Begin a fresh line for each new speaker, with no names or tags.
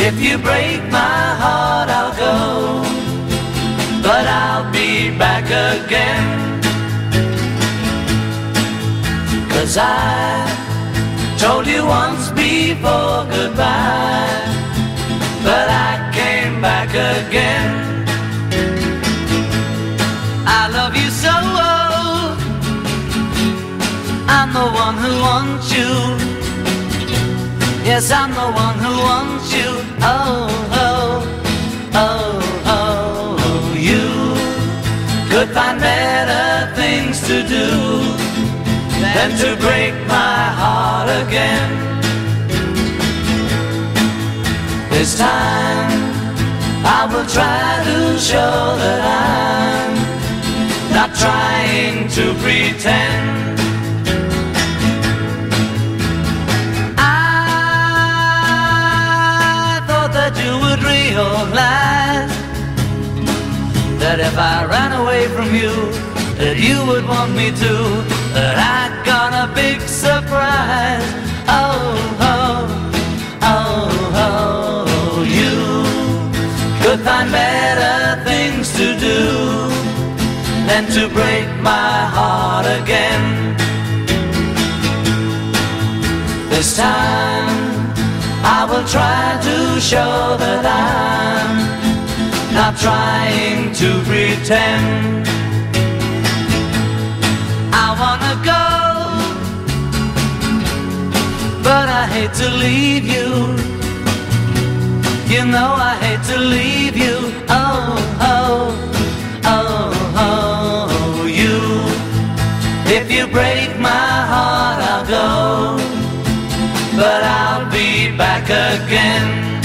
If you break my heart, I'll go, but I'll be back again. 'Cause I told you once before goodbye, but I came back again. I love you so, I'm the one who wants you. Yes, I'm the one who wants you. Oh, oh, oh, oh. You could find better things to do than to break my heart again. This time I will try to show that I'm not trying to pretend. You would realize that if I ran away from you, that you would want me to, that I got a big surprise. Oh, oh, oh, oh. You could find better things to do than to break my heart again. This time I will try to show that I'm not trying to pretend. I wanna go, but I hate to leave you. You know I hate to leave you. Oh, oh, oh, oh. You, if you break my heart, I'll go, but I'll be back again.